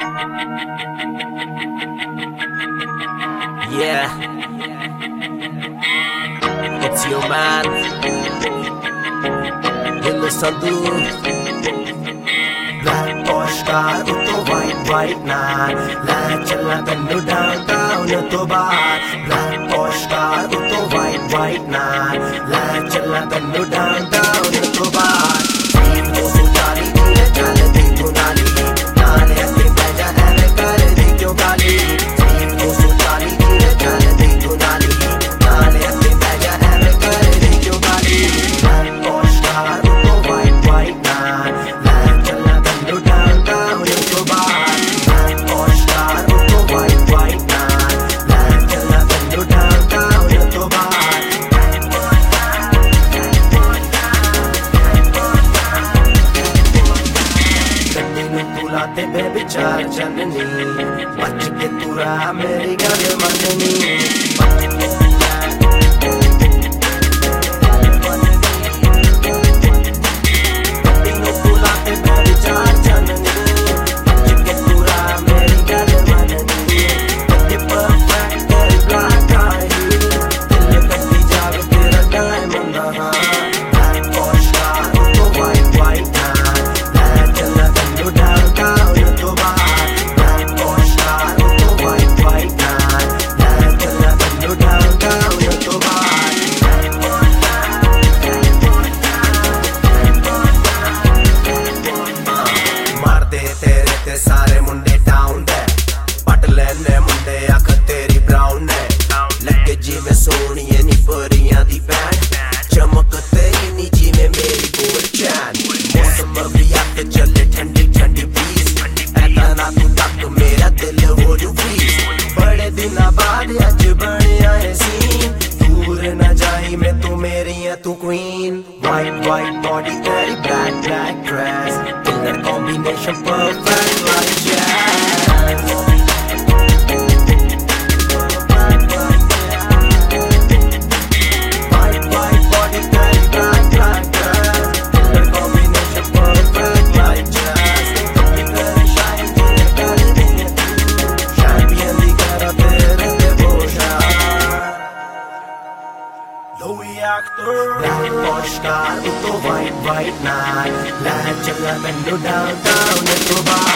Yeah, it's your man, Hindustan Black Porsche car, utto white naan. Le chalna tennu downtown to baar. Black Porsche car, utto white naan. Le chalna tennu downtown to baar. Team 240 dile chal di tunali. Naale ate beja ere kar di kyo gali. Team 240 dile chal di tunali. Naale ate beja ere kar di kyo gali. Black Porsche car, utto white naan. Le chalna tennu downtown to baar. Black Porsche car, utto white naan. Le chalna tennu downtown to baar. बुलाते बेविचार जननी बच के पूरा मेरी गल मननी बुलाते बेविचार जननी बच के पूरा मेरी गल मननी परफेक्ट ब्लैक आई दिल कटी जावे तेरा डायमंड Black Porsche car तो white naan ले चलना Tannu downtown to baar Black Porsche car तो white naan ले चलना तन्नू downtown to baar मार दे तेरे ते सारे मुंडे टाउन दे पट लेने मुंडे अख तेरी ब्राउन है लगे जिवें सोहणिए नी परियां दी भैन चमक तेरी नी जिवें मेरी गोल चैन मौसम भी आके चले ठंडी ठंडी ब्रीज ऐदा ना तू तक मेरा दिल हो जू फ्रीज बड़े दिनां बाद अज बने आए सीन दूर न जाई मैं तू मेरी है तू क्वीन white body तेरी black dress killer combination perfect like jazz white body तेरी black dress killer combination perfect like jazz तेरे shine तेरे कर दिए तू champion दी करा तेरे devotion Louis actor Black Porsche car तो white naan ले चलना तन्नू downtown to baar